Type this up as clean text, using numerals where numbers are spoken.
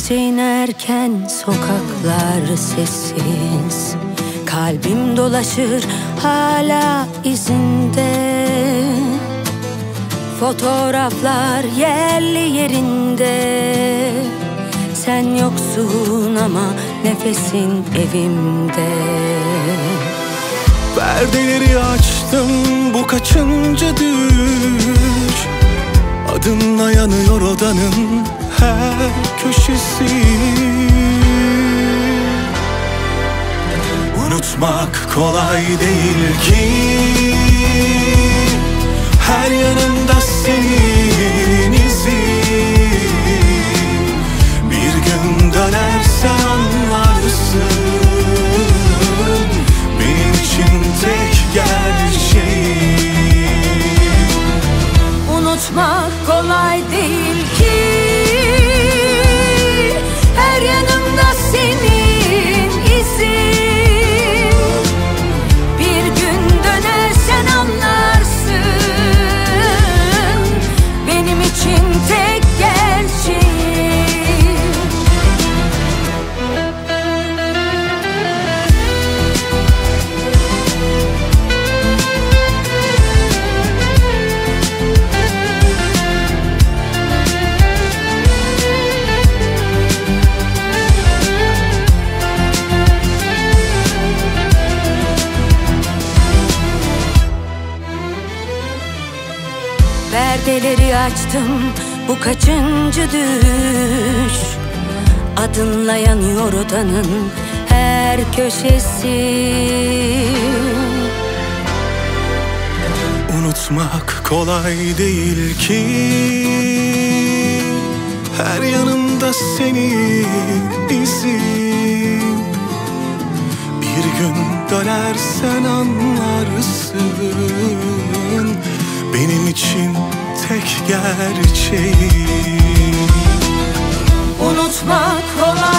Gece inerken sokaklar sessiz, kalbim dolaşır hala izinde. Fotoğraflar yerli yerinde, sen yoksun ama nefesin evimde. Perdeleri açtım, bu kaçıncı düş? Adınla yanıyor odanın her köşesi. Unutmak kolay değil ki, her yanında senin izin. Bir gün dönersen anlarsın, benim için tek gerçeğim. Unutmak kolay değil ki, her yanımda senin izin. Bir gün dönersen anlarsın, benim için tek gerçeğim. Perdeleri açtım, bu kaçıncı düş? Adınla yanıyor odanın her köşesi. Unutmak kolay değil ki, her yanımda senin izin. Bir gün dönersen anlarsın, benim için tek gerçeğim. Unutmak kolay